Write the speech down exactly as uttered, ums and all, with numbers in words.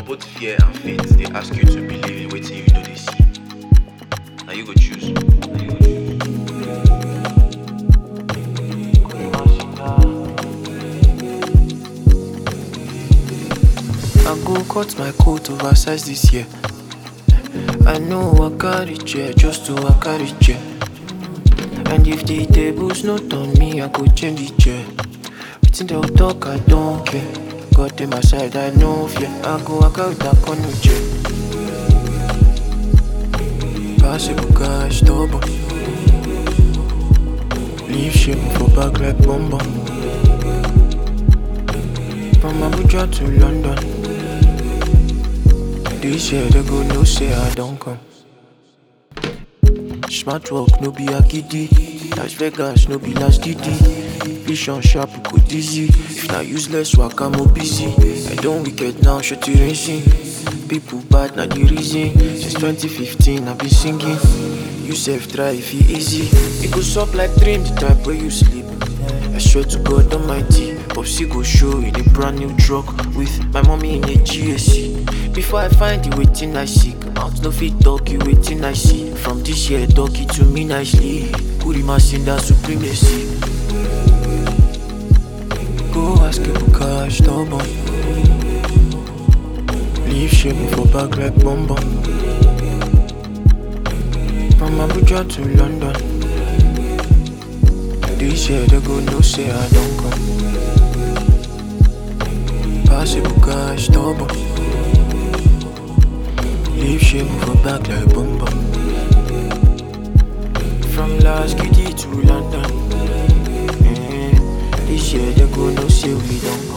both fear and faith, they ask you to believe in wetin you know they see. Now you go choose. Now you go choose. I go cut my coat oversize this year. I know I carry chair just to I carry chair. And if the tables not on me, I go change the chair. Wetin they will talk, I don't care. Got them aside, I know fear. I go I carry that corner chair. Possible cash, double. Leave shit for back like bomb bomb. From Abuja to London. This year they go no say I don't come. Smart work no be a kiddie. Las Vegas no be Las Didi. Vision sharp go dizzy. If na useless work I'm busy. I don't wicked now shut you racing. People bad na the reason. Since twenty fifteen I been singing. You self try if it easy. It goes up like dream the type where you sleep. I swear to God almighty, Popsy go show in a brand new truck with my mommy in a G S C. Before I find the waiting I seek, mouth no fit talk you waiting I see. From this year talk it to me nicely. Put him in that supremacy. Go ask him for cash, double. Leave shit for back like bomb bomb. From Abuja to London. This year they go no say I don't come. Possible cash, double. Leave shit for back like bomb bomb. From Las Kitty to London. Mm-hmm. This year they go no say we don't come.